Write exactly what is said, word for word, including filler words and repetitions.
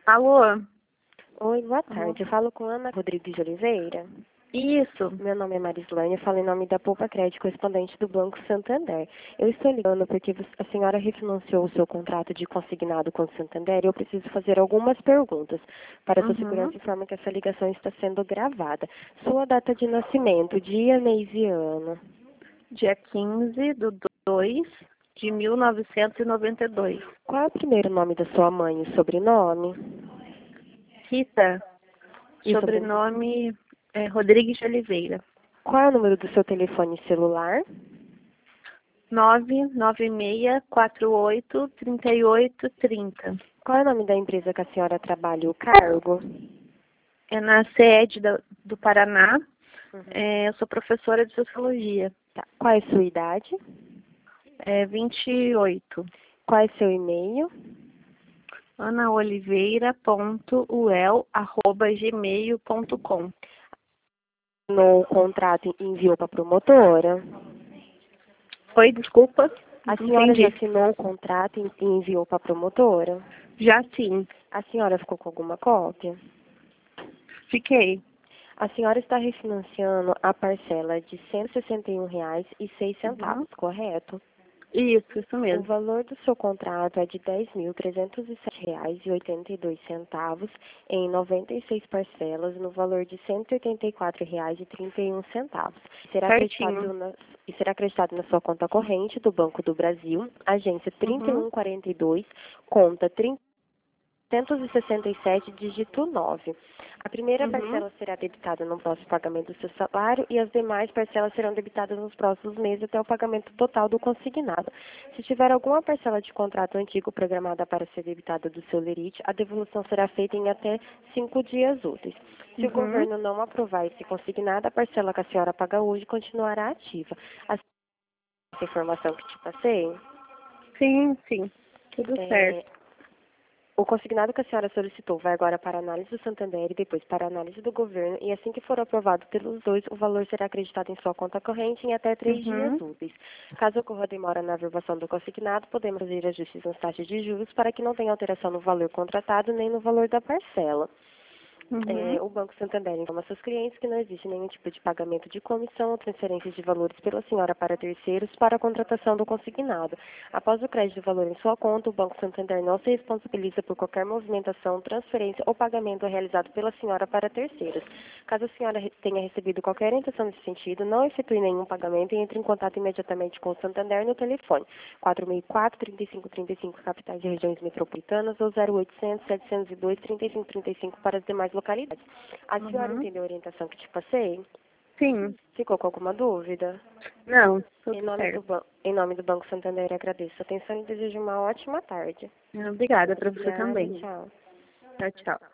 Alô? Oi, boa Alô? tarde. Eu falo com Ana Rodrigues de Oliveira. Isso. Meu nome é Marislane, eu falo em nome da Poupa Crédito, correspondente do Banco Santander. Eu estou ligando porque você- a senhora refinanciou o seu contrato de consignado com o Santander e eu preciso fazer algumas perguntas. Para sua Uhum. segurança, informa que essa ligação está sendo gravada. Sua data de nascimento, dia, mês e ano. Dia quinze de dois de mil novecentos e noventa e dois. Qual é o primeiro nome da sua mãe e o sobrenome? Rita. E o sobre- Sobrenome é Rodrigues de Oliveira. Qual é o número do seu telefone celular? nove nove seis quatro oito três oito três zero. Qual é o nome da empresa que a senhora trabalha e o cargo? É na sede da- do Paraná. Uhum. É, eu sou professora de Sociologia. Tá. Qual é a sua idade? É vinte e oito. Qual é seu e-mail? anaoliveira ponto u e l arroba gmail ponto com. No contrato e enviou para a promotora? Oi, desculpa. A Não senhora já entendi. assinou o contrato e enviou para a promotora? Já sim. A senhora ficou com alguma cópia? Fiquei. A senhora está refinanciando a parcela de cento e sessenta e um reais e seis Uhum. centavos, correto? Isso, isso O mesmo. valor do seu contrato é de dez mil trezentos e sete reais e oitenta e dois centavos em noventa e seis parcelas no valor de cento e oitenta e quatro reais e trinta e um centavos. Será Certinho. acreditado na, e será acreditado na sua conta corrente do Banco do Brasil, agência trinta e Uhum. um quarenta e dois, conta trinta trezentos e sessenta e sete, dígito nove. A primeira Uhum. parcela será debitada no próximo pagamento do seu salário e as demais parcelas serão debitadas nos próximos meses até o pagamento total do consignado. Se tiver alguma parcela de contrato antigo programada para ser debitada do seu lerite, a devolução será feita em até cinco dias úteis. Se o Uhum. governo não aprovar esse consignado, a parcela que a senhora paga hoje continuará ativa. Essa informação que te passei, Sim, sim. Tudo é, certo. o consignado que a senhora solicitou vai agora para a análise do Santander e depois para a análise do governo, e assim que for aprovado pelos dois, o valor será acreditado em sua conta corrente em até três dias Uhum. úteis. Caso ocorra demora na averbação do consignado, podemos fazer ajustes nas taxas de juros para que não tenha alteração no valor contratado nem no valor da parcela. Uhum. É, o Banco Santander informa a seus clientes que não existe nenhum tipo de pagamento de comissão ou transferências de valores pela senhora para terceiros para a contratação do consignado. Após o crédito do valor em sua conta, o Banco Santander não se responsabiliza por qualquer movimentação, transferência ou pagamento realizado pela senhora para terceiros. Caso a senhora re- tenha recebido qualquer orientação nesse sentido, não efetue nenhum pagamento e entre em contato imediatamente com o Santander no telefone quatro seis quatro, três cinco três cinco, capitais e regiões metropolitanas, ou zero oitocentos, setecentos e dois, trinta e cinco trinta e cinco para as demais localidades. A senhora Uhum. entendeu a orientação que te passei? Sim. Ficou com alguma dúvida? Não, Em tudo nome do, certo. ban- em nome do Banco Santander, agradeço a atenção e desejo uma ótima tarde. Obrigada para você Obrigada, também. tchau. Tchau, tchau.